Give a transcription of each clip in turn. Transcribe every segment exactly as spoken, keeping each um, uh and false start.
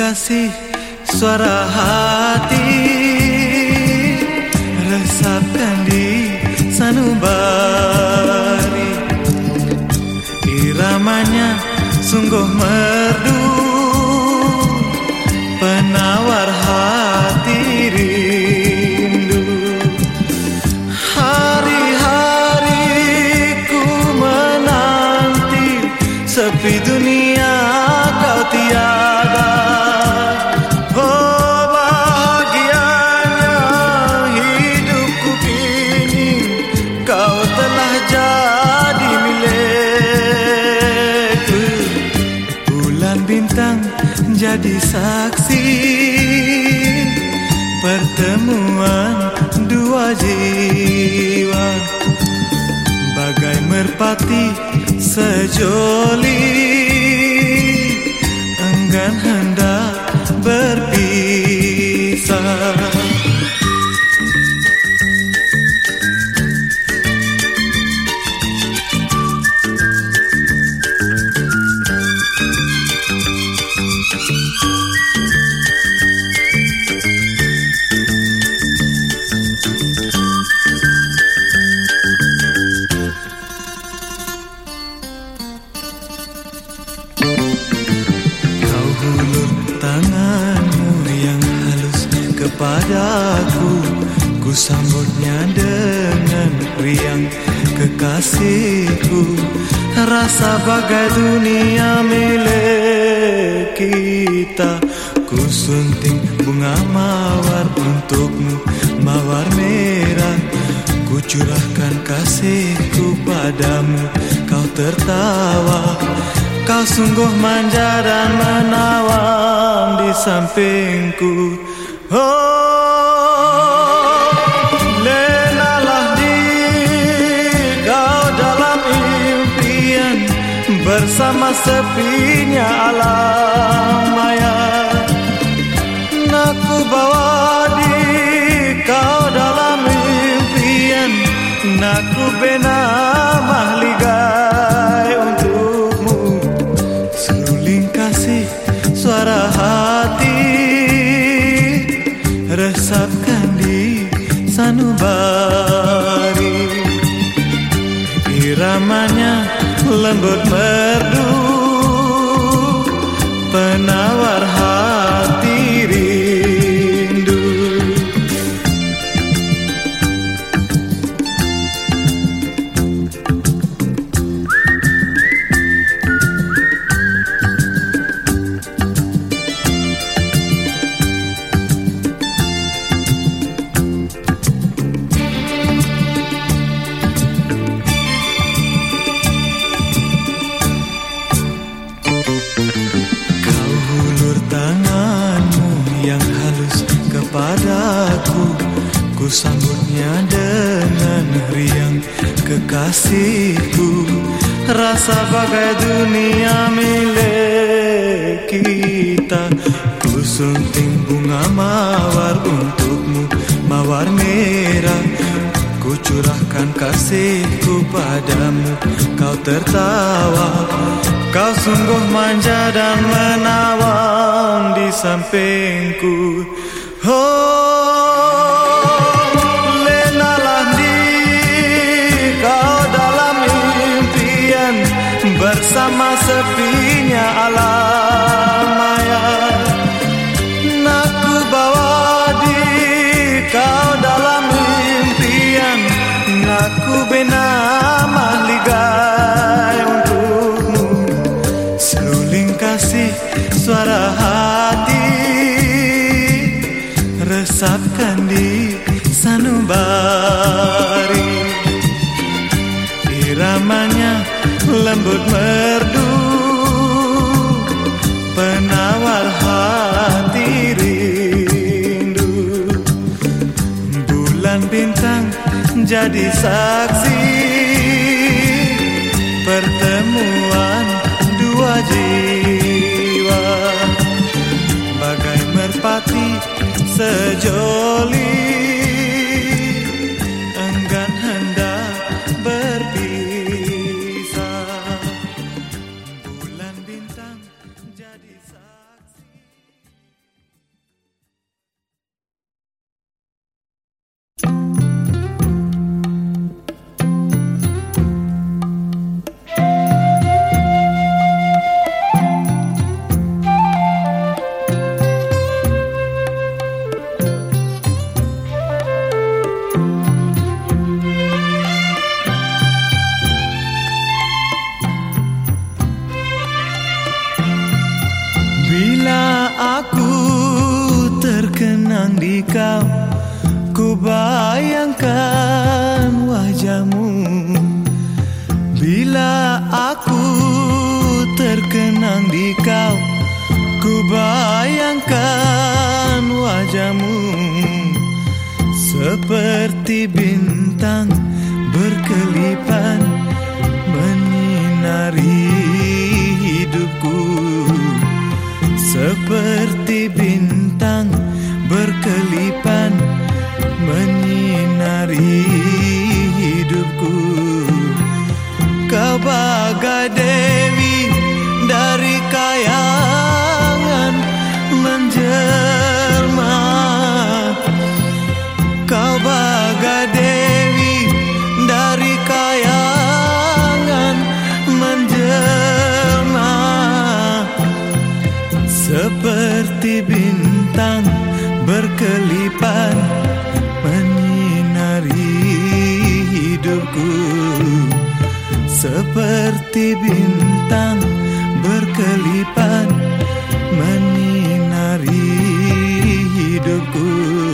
kasih suara hati, resapkan di sanubari. Iramanya sungguh merdu, penawar hati rindu. Hari-hari ku menanti, sepi dunia kau tiada. Oh bahagianya hidupku kini, kau telah jadi milikku. Bulan bintang jadi saksi pertemuan dua jiwa, bagai merpati sejoli enggan hendak berpisah. Hulur tanganmu yang halus kepadaku, ku sambutnya dengan riang kekasihku. Rasa bagai dunia milik kita, ku sunting bunga mawar untukmu, mawar merah. Ku curahkan kasihku padamu, kau tertawa. Kau sungguh manja dan menawan di sampingku. Oh, lenalah di kau dalam impian, bersama sepinya alam maya. Nak ku bawa di kau dalam impian, nak ku bina mahligai untukmu. Seruling kasih suara hati, resapkan di sanubari. Iramanya lembut merdu, penawar hati rindu. Yang halus kepadaku, ku sambutnya dengan riang kekasihku. Rasa bagai dunia milik kita, ku sunting bunga mawar untukmu, mawar merah. Ku curahkan kasihku padamu, kau tertawa. Kau sungguh manja dan menawan di sampingku. Oh, lenalah di kau dalam impian, bersama sepinya alam maya. Nak ku bawa di kau dalam impian, nak ku bina mahligai untukmu. Seruling kasih suara hati, resapkan di sanubari. Iramanya lembut merdu, penawar hati rindu. Bulan bintang jadi saksi pertemuan dua jiwa, bagai merpati sejoli enggan hendak berpisah. Bulan bintang jadi saksi. di kau, ku bayangkan wajahmu. Bila aku terkenang di kau, ku bayangkan wajahmu. Seperti bintang berkelipan menyinari hidupku. Seperti bintang berkelipan menyinari hidupku. Kau bagai Dewi dari kayangan menjelma. Kau bagai Dewi dari kayangan menjelma. Seperti bintang berkelipan menyinari hidupku. Seperti bintang berkelipan menyinari hidupku.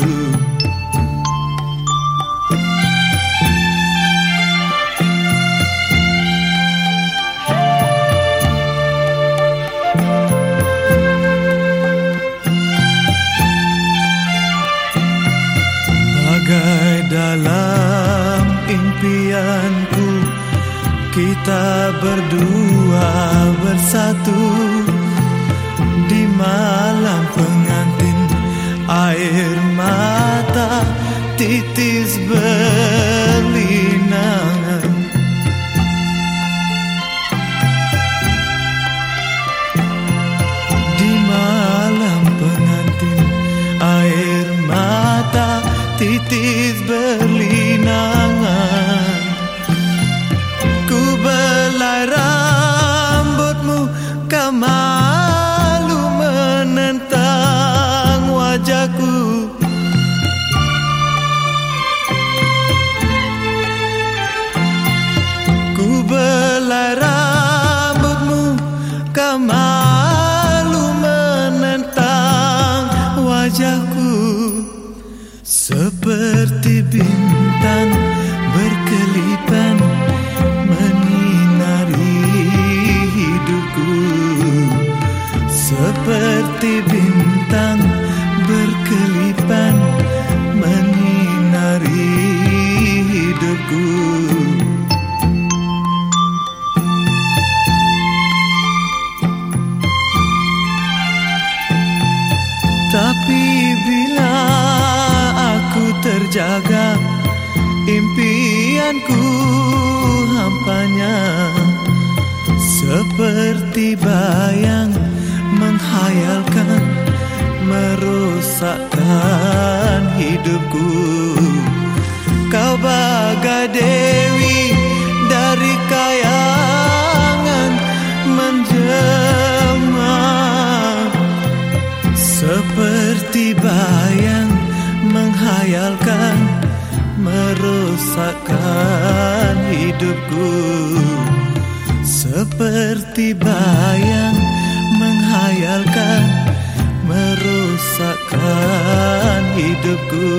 Bagai dalam impianku, kita berdua bersatu di malam pengantin. Air mata titis berlinangan. Di malam pengantin, air mata titis berlinangan. Ku belai rambutmu, kau malu menentang wajahku. Ku belai rambutmu, kau malu menentang wajahku. Seperti bintang berkelipan menyinari hidupku. Seperti bintang berkelipan menyinari hidupku. Tapi bila aku terjaga, impianku hampanya. Seperti bayang menghayalkan, merosakkan hidupku. Kau bagai Dewi dari kayangan menjelma. Seperti bayang menghayalkan, merosakkan hidupku. Seperti bayang menghayalkan, merosakkan hidupku.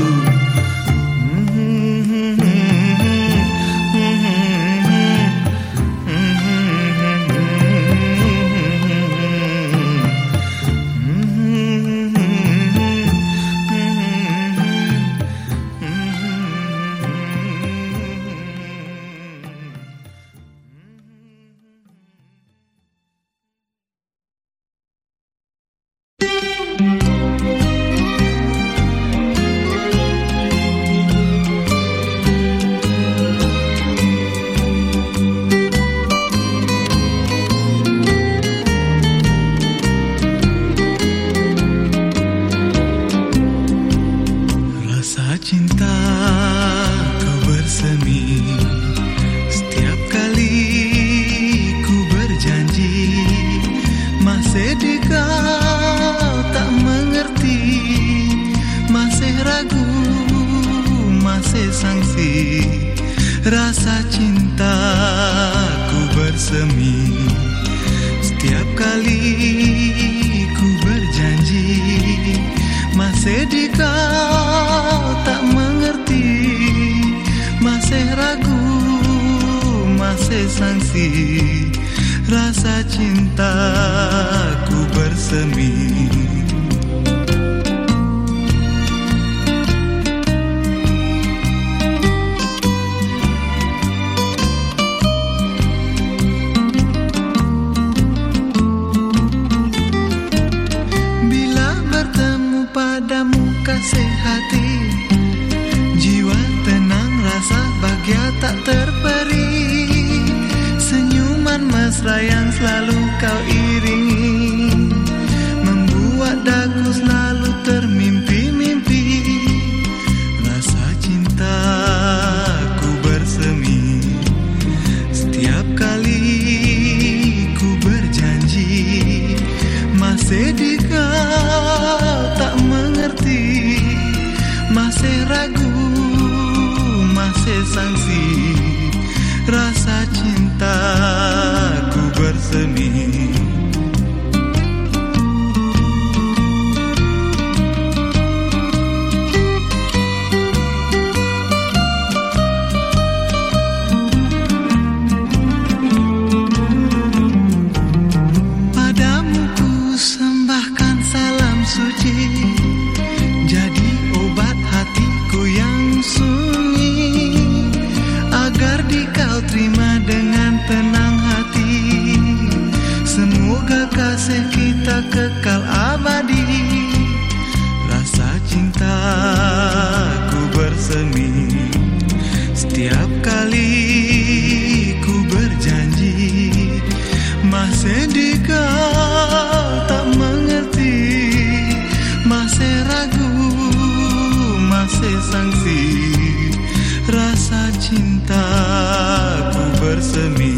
Rasa cintaku bersemi setiap kali ku berjanji masih di kau. sangsi, rasa cintaku bersemi. Bila bertemu padamu kasih hati, jiwa tenang, rasa bahagia tak terperi. Senyuman mesra yang selalu kau iringi, membuat daku selalu termimpi-mimpi. Rasa cintaku bersemi, setiap kali ku berjanji, masih di kau tak mengerti, masih ragu, masih sangsi, rasa cintaku bersemi. Padamu ku sembahkan salam suci, jadi obat hatiku yang sunyi, agar di kau terima dengan tenang hati. Semoga kasih kita kekal abadi, rasa cintaku bersemi. Setiap kali ku berjanji, masih di kau tak mengerti, masih ragu, masih sangsi, rasa cintaku bersemi.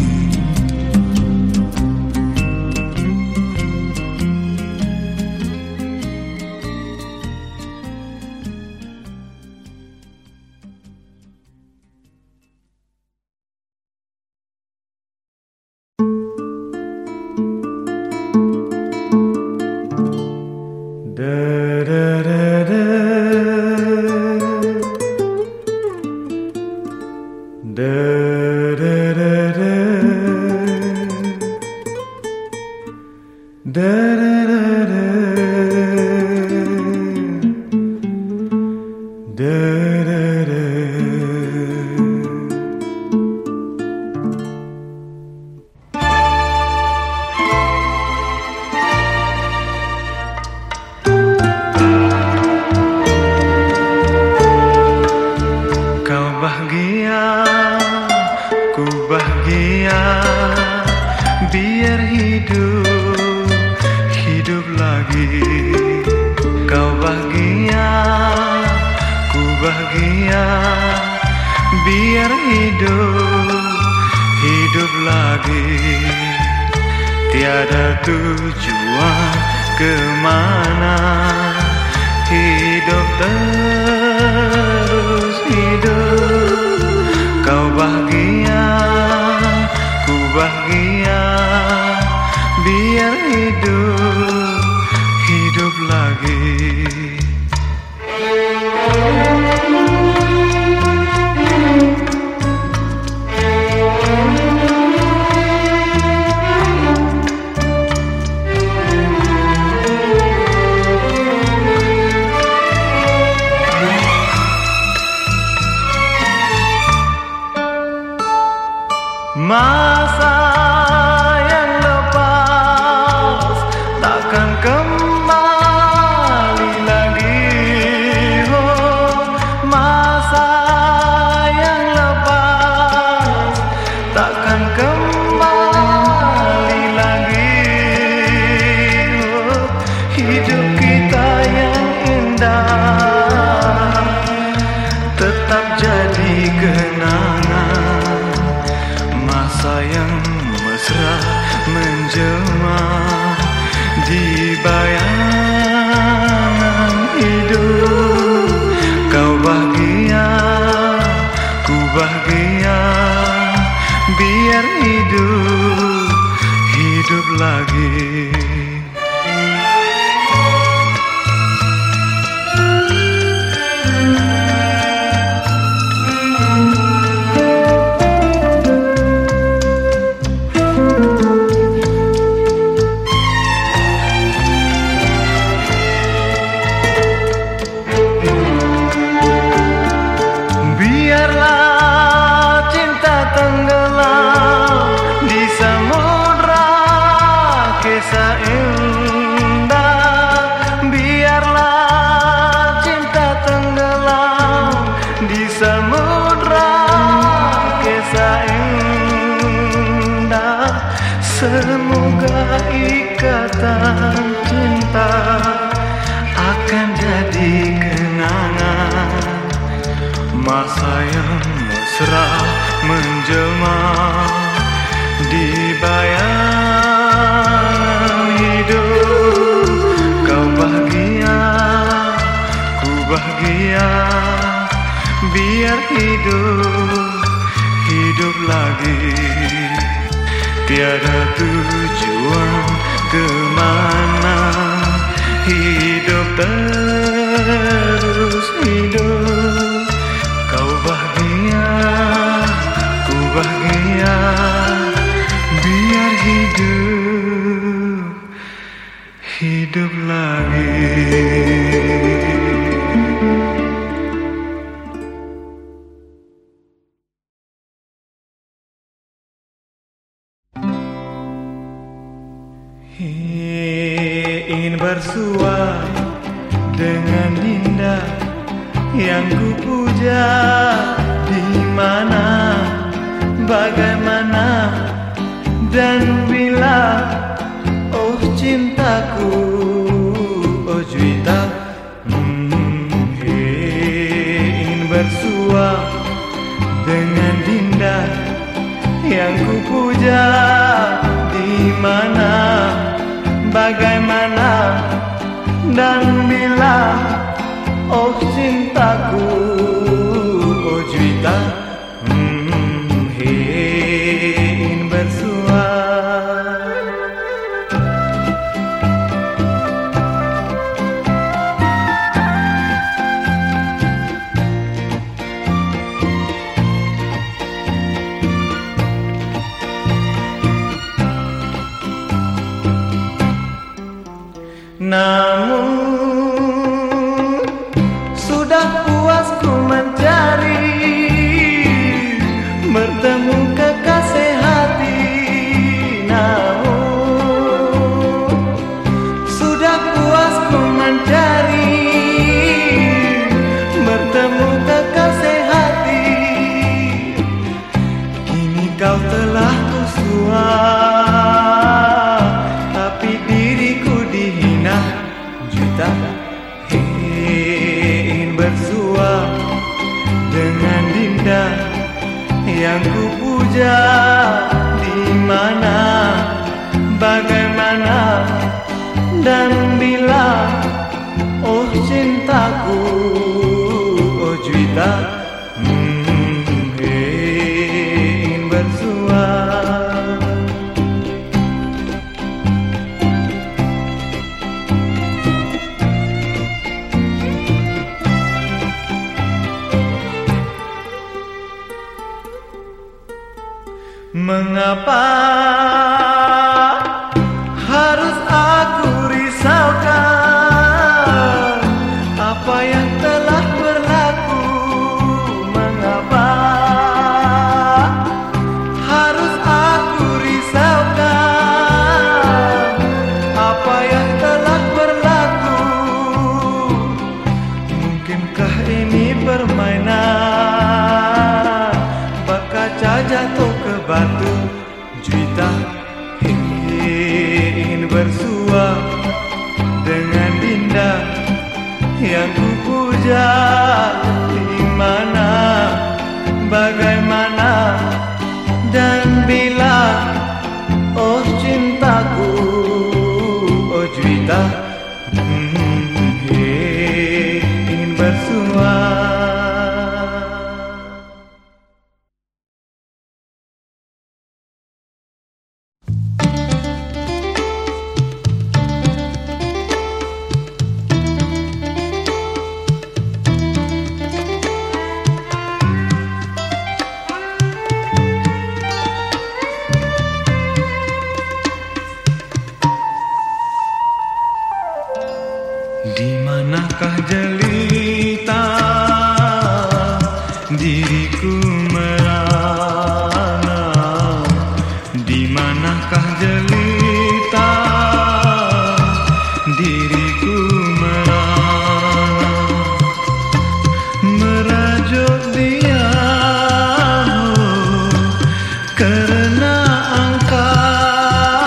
Masa yang lepas takkan kembali lagi. Oh, masa yang lepas takkan kembali lagi. Oh, hidup kita yang indah tetap jadi kenangan. Masa yang mesra menjelma di bayangan hidup. Kau bahagia, ku bahagia, biar hidup, hidup lagi. Semoga ikatan cinta akan jadi kenangan, masa yang mesra menjelma di bayangan hidup. Kau bahagia, ku bahagia, biar hidup, hidup lagi. Tiada tujuan kemana, hidup terus hidup. Kau bahagia, ku bahagia, biar hidup, hidup lagi. Ingin bersua dengan Dinda yang ku puja, di mana, bagaimana, dan bila. Oh cintaku, oh Juwita, hmm, ingin bersua dengan Dinda yang ku puja, di mana, bagaimana, dan bila. Oh cintaku, oh Juwita, hmm, ingin bersua. Namun sudah puas ku mencari, bertemu kekasih hati. Namun sudah puas ku mencari, bertemu kekasih hati. Kini kau telah kusua, tapi diriku dihina. Juwita, ingin bersua dengan Dinda yang ku puja, di mana, bagaimana, dan bila. Oh cintaku, oh Juwita, hmm, ingin bersua. Mengapa harus aku risaukan apa yang telah berlaku? Mengapa harus aku risaukan apa yang telah berlaku? Mungkinkah ini permainan, kaca jatuh ke batu? Juwita, ingin bersua dengan Dinda yang ku puja, di mana, bagaimana, dan bila. Oh cintaku, oh Juwita, hmm, ingin bersua. Di manakah jelita diriku merana? Di manakah jelita diriku merana? Merajuk dia, oh, karena engkau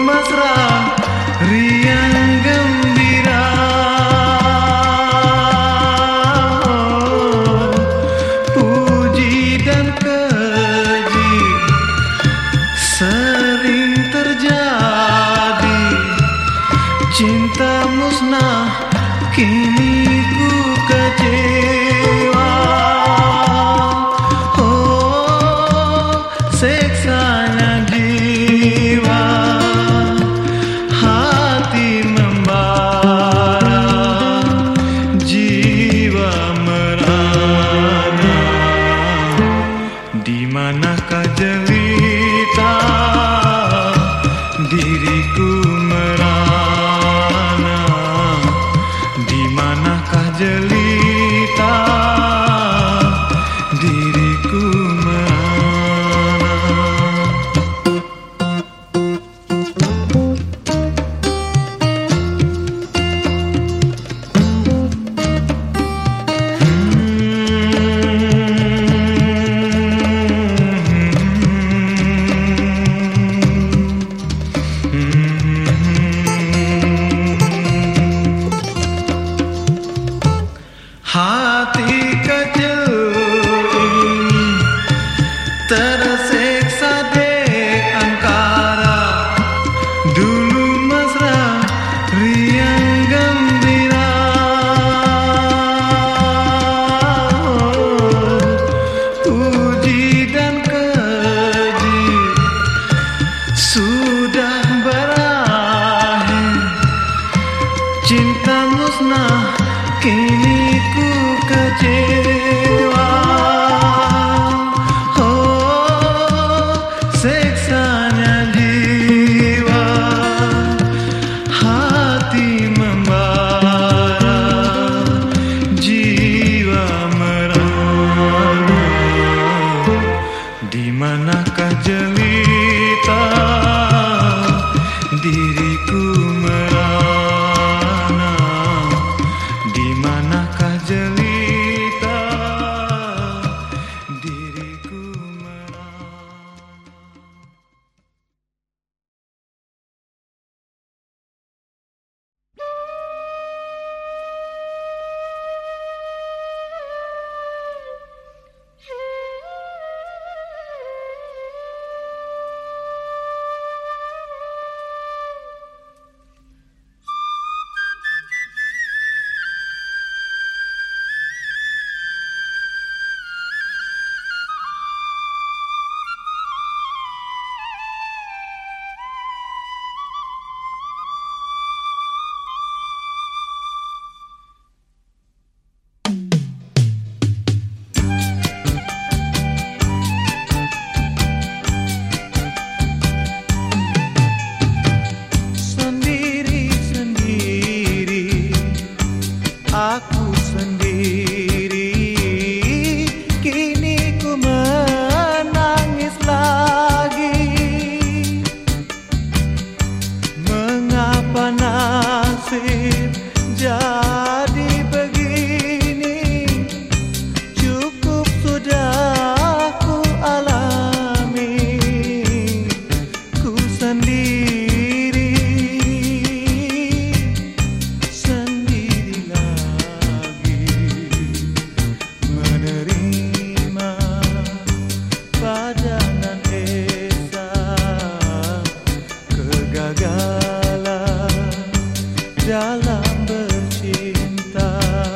mesra riang gembira. Oh, puji dan keji sering terjadi. Cinta musnah kini ku kecewa. Oh, seksanya jiwa, hati membara, jiwa merana. Di manakah jelita diriku merana? Di manakah jelita diriku merana? Hati kecil ini tersiksa di angkara. Dulu mesra riang gembira. Oh, puji dan keji sudah berakhir. Cinta musnah kini ku kecewa. Oh, seksanya jiwa, hati membara, jiwa merana. Di manakah jelita diriku merana? Di manakah jelita diriku merana? Aku sendiri, kini ku menangis lagi. Mengapa nasib jadi begini? Cukup sudah ku alami. Ku sendiri, sendiri lagi menerima padanan esa kegagalan dalam bercinta.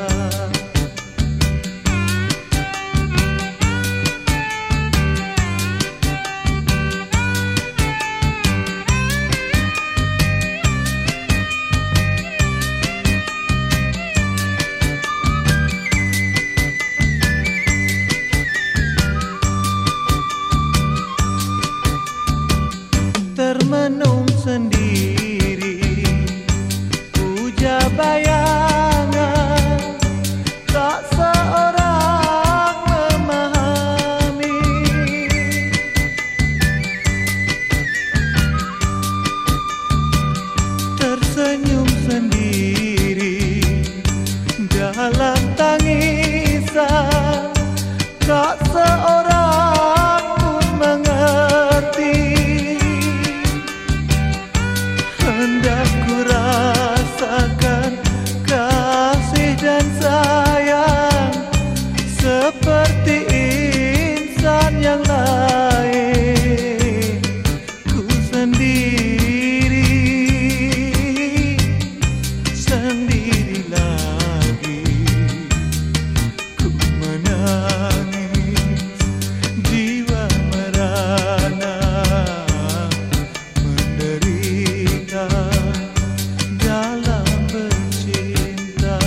Termenung sendiri, puja bayangan, tak seorang. hendak ku rasakan kasih dan sayang seperti insan yang lain. Ku sendiri, sendiri lagi. Ku menangis, jiwa merana, menderita dalam bercinta.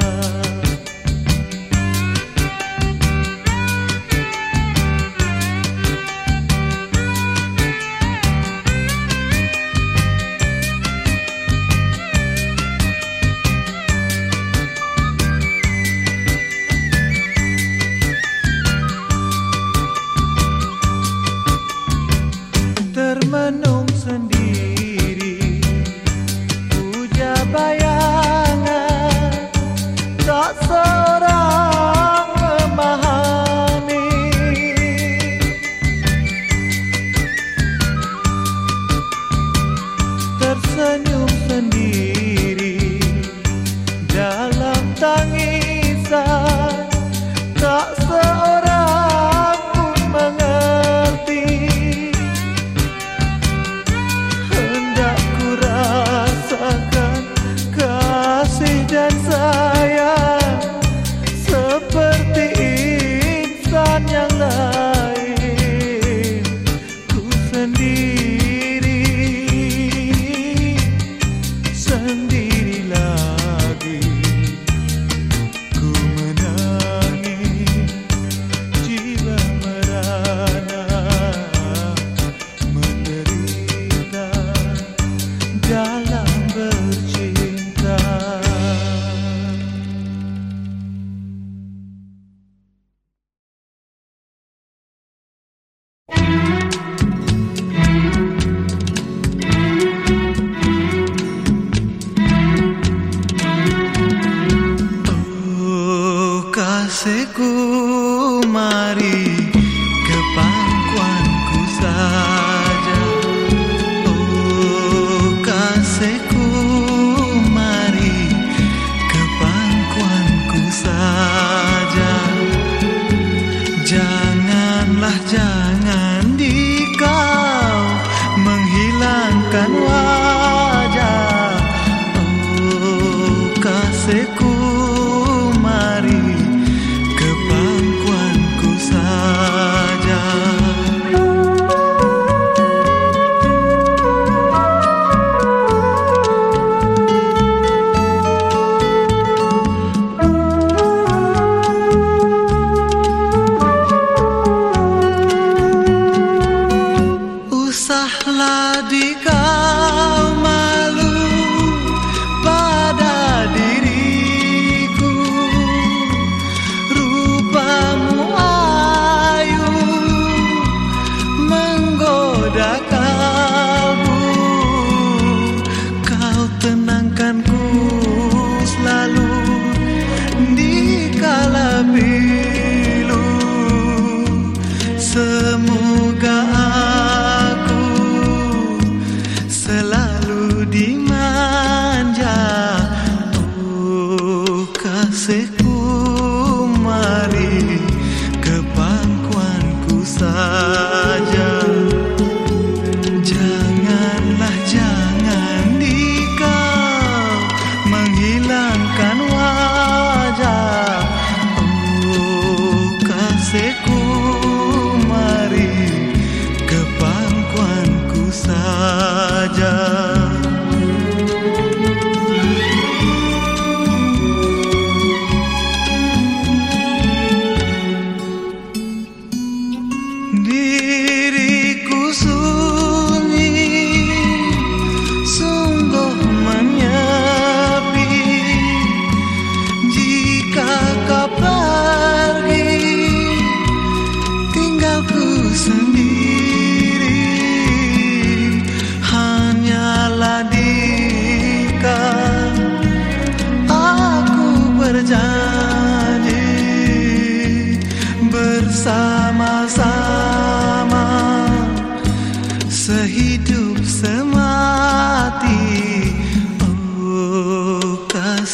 Termenung sendiri, puja bayangan, tak seorang memahami. Tersenyum sendiri dalam tangisan, tak seorang pun mengerti. Hendak ku rasakan kasih dan sayang seperti insan yang lain. Ku sendiri, sendiri lagi. Ku menangis, jiwa merana, menderita dalam bercinta. Oh kasihku, mari ke pangkuanku saja. Oh kasihku, mari ke pangkuanku saja. Janganlah, jangan di kau menghilangkan wajah. Oh kasihku, mari ke pangkuanku saja. Usahlah di kau malu pada diriku, rupamu ayu menggoda kalbu. Kau tenangkanku selalu di kala pilu. Semoga aku selalu dimanja. Oh kasihku, mari ke pangkuanku saja. Janganlah, jangan di kau menghilangkan wajah. Oh kasihku, mari ke pangkuanku saja.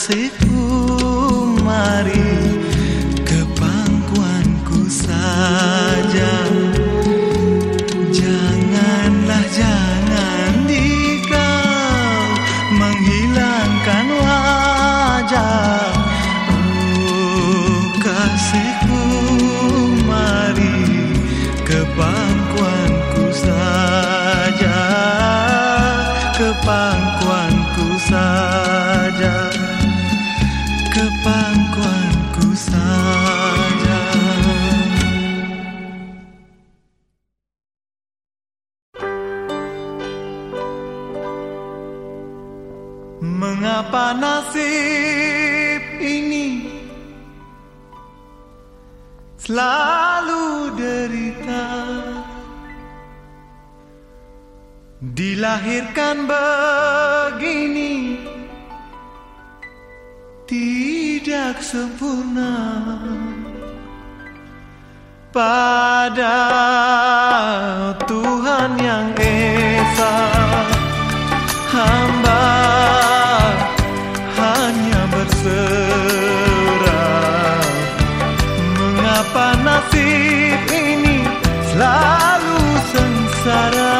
kekasihku, mari ke pangkuanku saja. Janganlah, jangan dikau menghilangkan wajah. Oh kasihku, mari ke pangkuanku saja, ke pangkuanku saja, ke pangkuanku saja. Mengapa nasib ini selalu derita? Dilahirkan begini tidak sempurna. Pada Tuhan yang esa, hamba hanya berserah. Mengapa nasib ini selalu sengsara?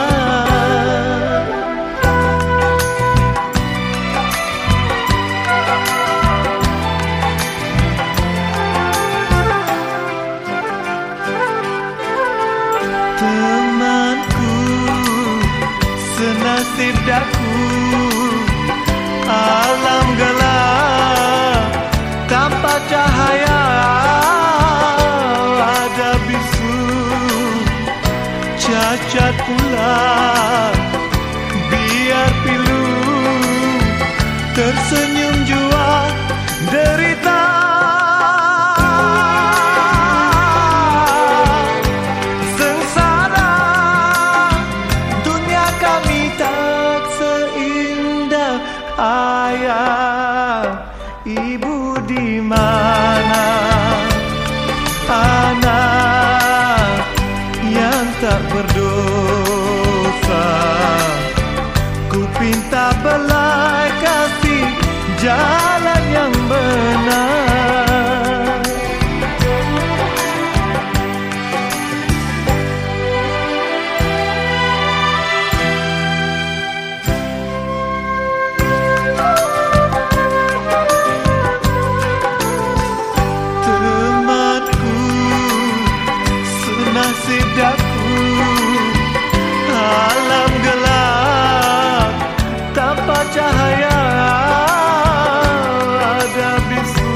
Temanku, senasib daku, alam gelap tanpa cahaya, ada bisu, cacat pula, biar pilu, tersenyum jua derita. Sengsara, dunia kami tak seindah. Ayah, ibu di mana? Anak yang tak berdosa, ku pinta belai kasih jalan yang benar. Senasib daku, alam gelap tanpa cahaya, ada bisu,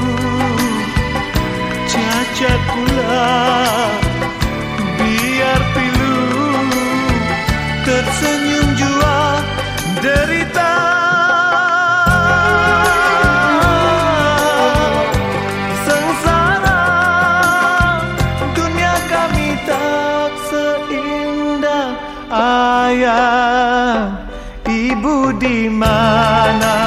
cacat pula, biar pilu, tersenyum jua derita. Ayah, ibu di mana?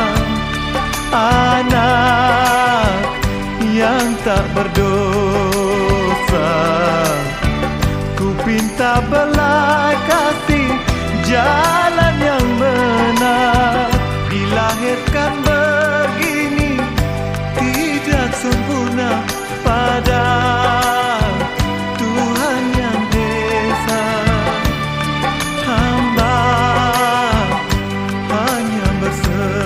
Anak yang tak berdosa, ku pinta belai kasih jalan yang benar. Dilahirkan begini tidak sempurna. Pada Tuhan yang esa, hamba hanya berserah.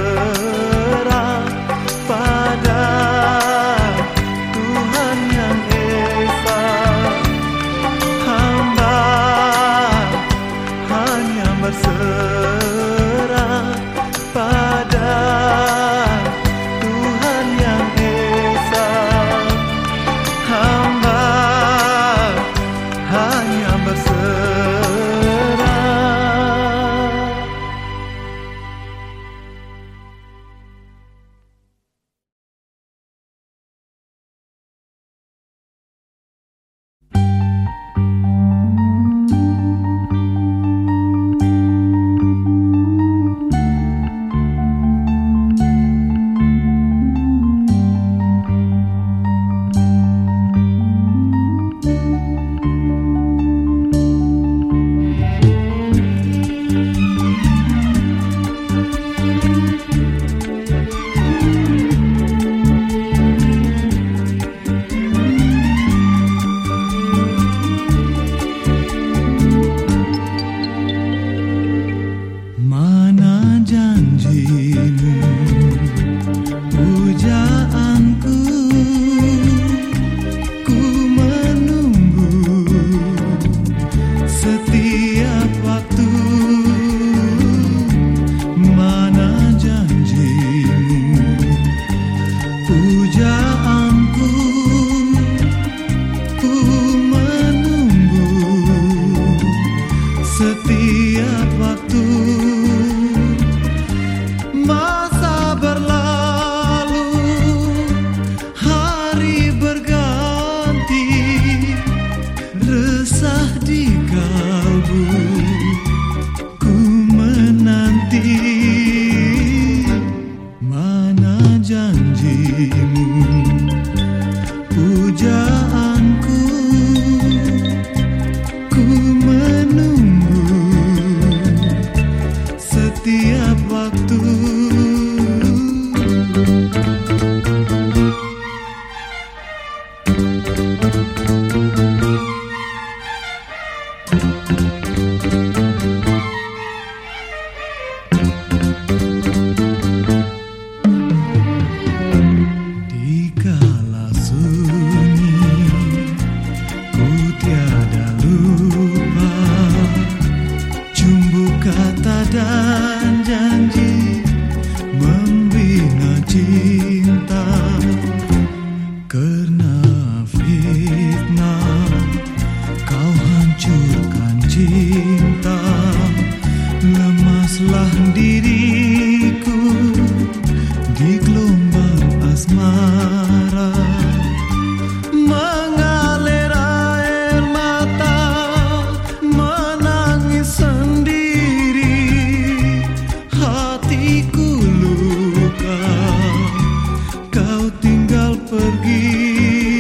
hatiku luka, kau tinggal pergi.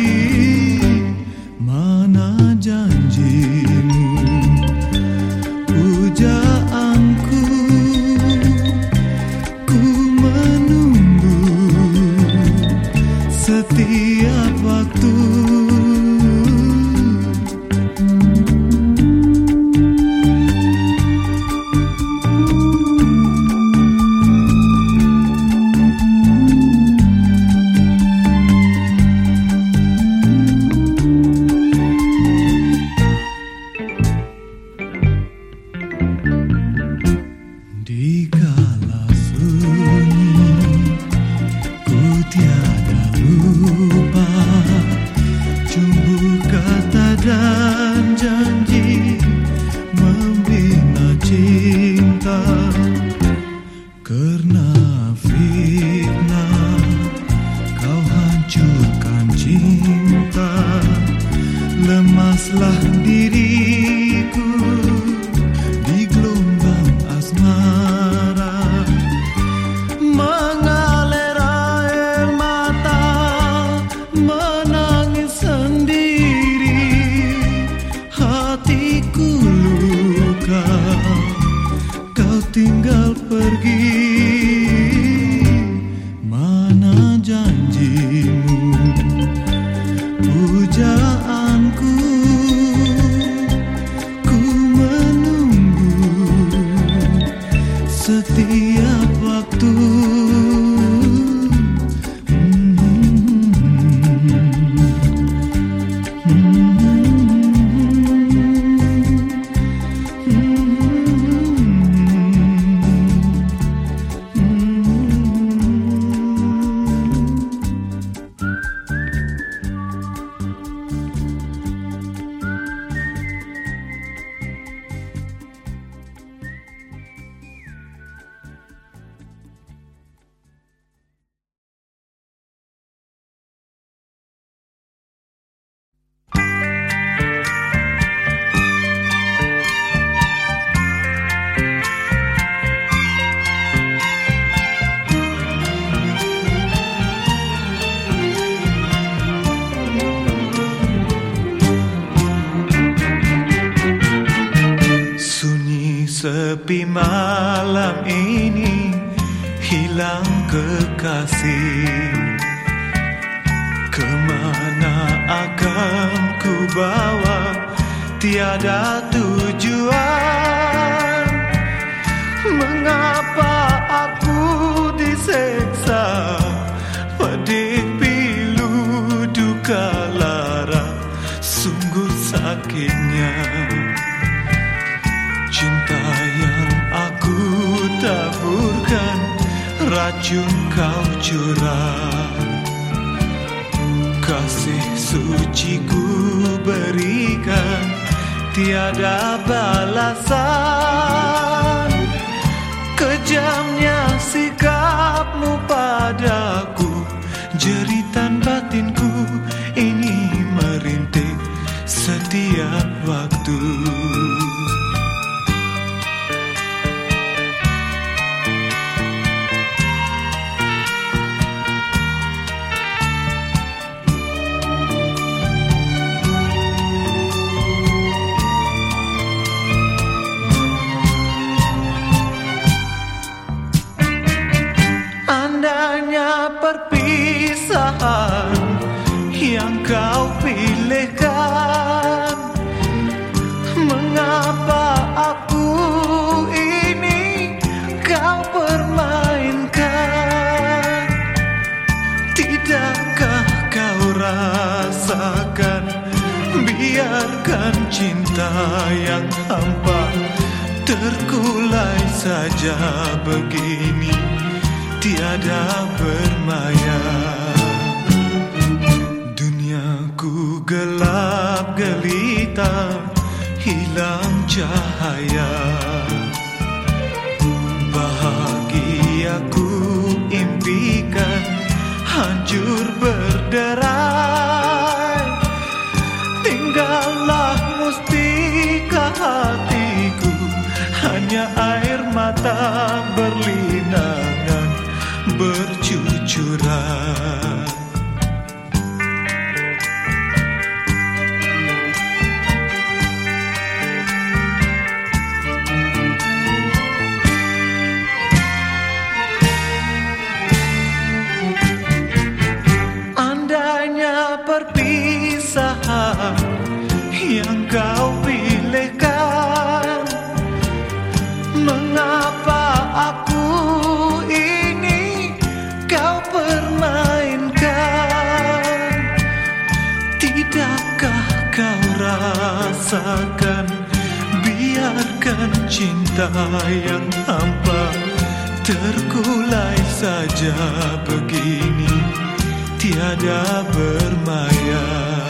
Mana janjimu, pujaanku, ku menunggu setiap waktu. Di kala sunyi, ku tiada lupa cumbu kata dan janji membina cinta. Karena fitnah kau hancurkan cinta, lemaslah diriku di gelombang asmara. Mengalir air mata, menangis sendiri, hatiku luka, kau tinggal pergi. Mana janjimu, pujaanku, ku menunggu setiap waktu. Sepi malam ini, hilang kekasih. Kemana akan ku bawa, tiada tujuan. Mengapa aku diseksa, pedih pilu duka lara, sungguh sakitnya. Cinta yang aku taburkan, racun kau curah. Kasih suci ku berikan, tiada balasan. Kejamnya sikapmu padaku, jeritan batinku ini merintih setiap waktu. Andainya perpisahan yang kau pilihkan, mengapa aku ini kau permainkan? Tidakkah kau rasakan, biarkan cinta yang hampa terkulai saja begini, tiada bermaya. Duniaku gelap gelita, hilang cahaya. Bahagiaku impikan hancur berderai. Tinggallah mustika hatiku, hanya air mata berlinang. Andainya perpisahan yang kau pilihkan, mengapa aku ini kau permainkan? Tidakkah kau rasakan, biarkan cinta yang hampa terkulai saja begini, tiada bermaya.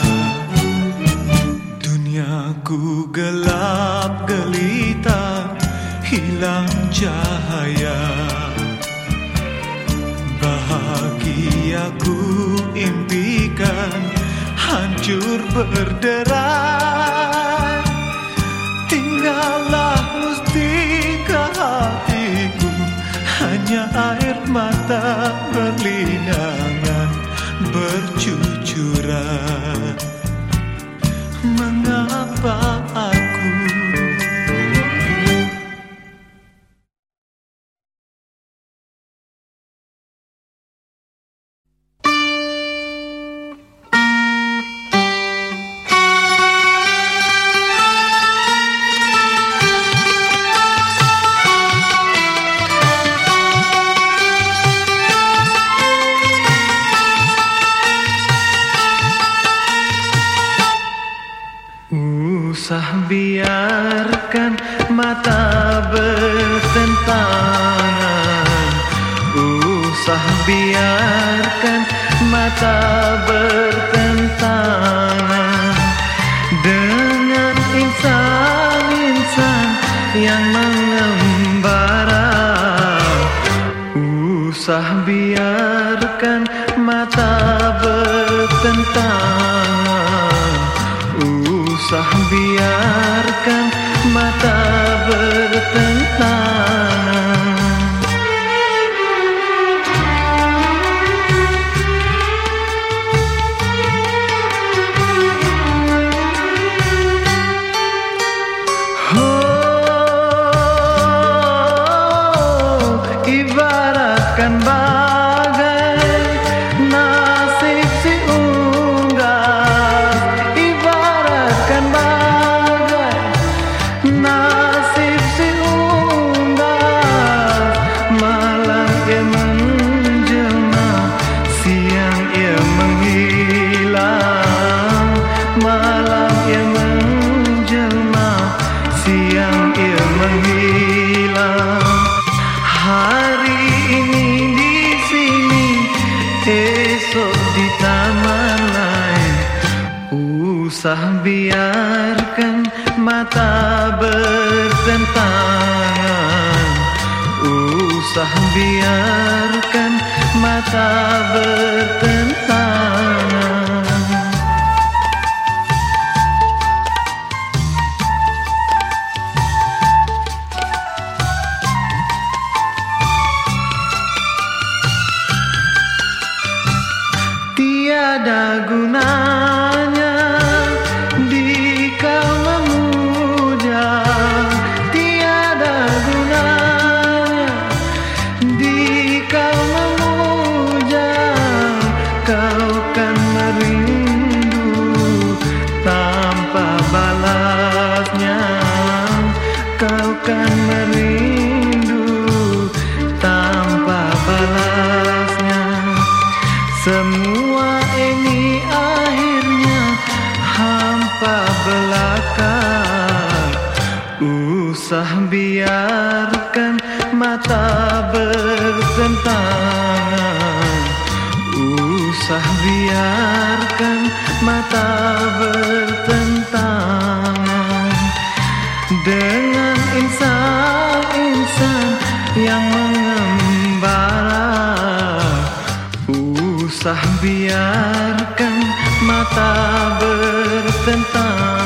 Duniaku gelap gelita, hilang cahaya. Bahagiaku impikan, hancur berderai. Tinggallah mustika hatiku, hanya air mata berlinangan bercucuran. Mengapa aku usah biarkan mata bertentangan, usah biarkan mata bertentangan dengan insan-insan yang mengembara. Usah biarkan mata bertentangan, usah biarkan mata bertentangan. Oh, ibaratkan bagai nasib si unggas, ibaratkan bagai nasib si unggas. Malam ia menjelma, siang ia menghilang. Malam ia menjelma, siang ia menghilang. Hari ini di sini, esok di taman lain. Usah biarkan mata bertentangan, usah biarkan mata bertentangan. Tiada gunanya di kau memuja, tiada gunanya di kau memuja. Kau kan merindu tanpa balasnya, kau kan merindu tanpa balasnya. Semua ini akhirnya hampa belaka. Usah biarkan mata bertentangan, usah biarkan mata bertentangan dengan insan-insan yang mengembara. Usah biarkan mata bertentangan.